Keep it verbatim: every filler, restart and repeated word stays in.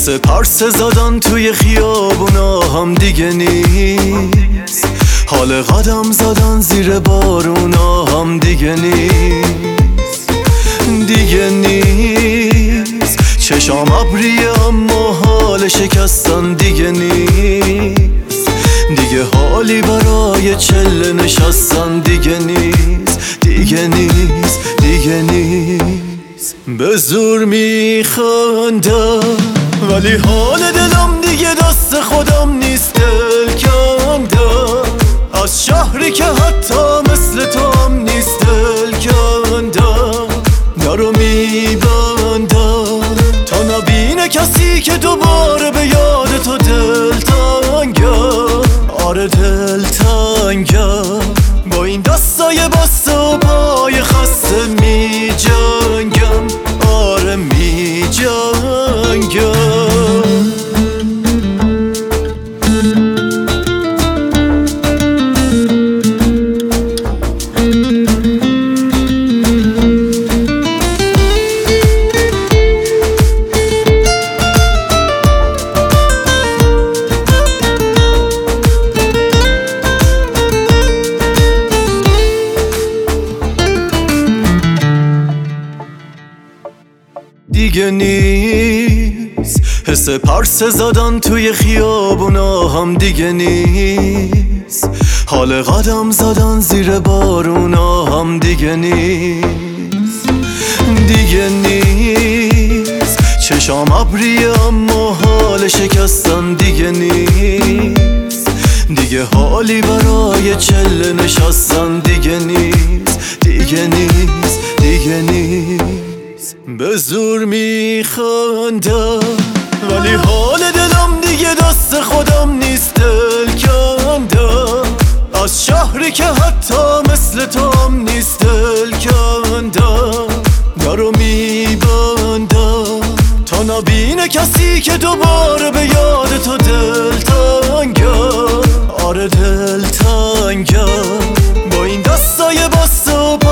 حس پرس زدن توی خیابونا هم دیگه نیست، حال قدم زدن زیر بارونا هم دیگه نیست، دیگه نیست. چشام ابریه اما حال شکستن دیگه نیست، دیگه حالی برای چله نشستن دیگه نیست، دیگه نیست، دیگه نیست. به زور میخندم ولی حال دلم دیگه دست خودم نیست، دل کندم از شهری که حتی مثل تو هم نیست، دل کندم درو میبندم تا نبینه کسی که دوباره به یاد تو دل تنگم، آره دل تنگم. با این دستای بسته و پای خسته می جنگم، آره می جنگم. دیگه نیست حس پرس زدن توی خیابونا هم دیگه نیست، حال قدم زدن زیر بارونا هم دیگه نیست، دیگه نیست. چشام ابریه اما حال شکستن دیگه نیست، دیگه حالی برای چله نشستن دیگه نیست، دیگه نیست، دیگه نیست. به زور میخندم ولی حال دلم دیگه دست خودم نیست، دل کندم از شهری که حتی مثل تو هم نیست، دل کندم درو میبندم تا نبینه کسی که دوباره به یاد تو دل تنگم، آره دل تنگم. با این دستای بسته و